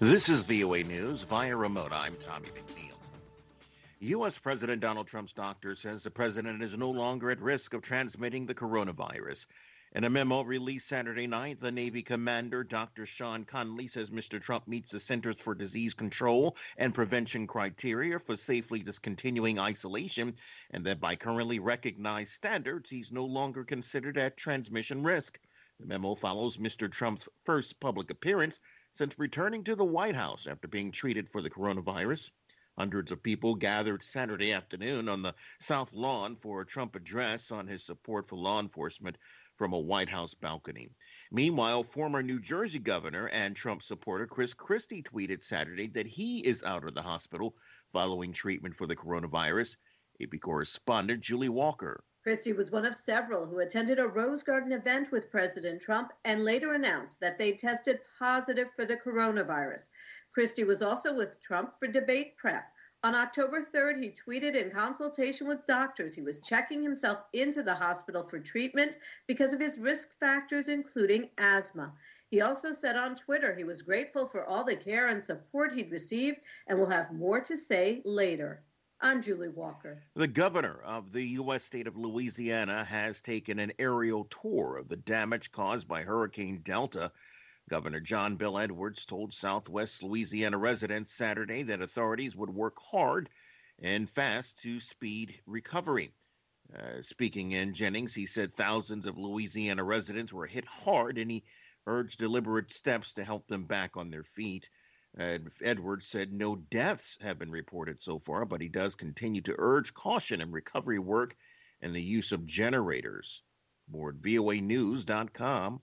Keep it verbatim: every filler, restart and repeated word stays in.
This is V O A News via remote. I'm Tommy McNeil. U S. President Donald Trump's doctor says the president is no longer at risk of transmitting the coronavirus. In a memo released Saturday night, the Navy commander, Doctor Sean Conley, says Mister Trump meets the Centers for Disease Control and Prevention criteria for safely discontinuing isolation, and that by currently recognized standards, he's no longer considered at transmission risk. The memo follows Mister Trump's first public appearance since returning to the White House after being treated for the coronavirus. Hundreds of people gathered Saturday afternoon on the South Lawn for a Trump address on his support for law enforcement from a White House balcony. Meanwhile, former New Jersey governor and Trump supporter Chris Christie tweeted Saturday that he is out of the hospital following treatment for the coronavirus. A P correspondent Julie Walker. Christie was one of several who attended a Rose Garden event with President Trump and later announced that they tested positive for the coronavirus. Christie was also with Trump for debate prep. On October third, he tweeted in consultation with doctors he was checking himself into the hospital for treatment because of his risk factors, including asthma. He also said on Twitter he was grateful for all the care and support he'd received and will have more to say later. I'm Julie Walker. The governor of the U S state of Louisiana has taken an aerial tour of the damage caused by Hurricane Delta. Governor John Bel Edwards told Southwest Louisiana residents Saturday that authorities would work hard and fast to speed recovery. Uh, speaking in Jennings, he said thousands of Louisiana residents were hit hard, and he urged deliberate steps to help them back on their feet. Uh, Edwards said no deaths have been reported so far, but he does continue to urge caution in recovery work and the use of generators. More at V O A news dot com.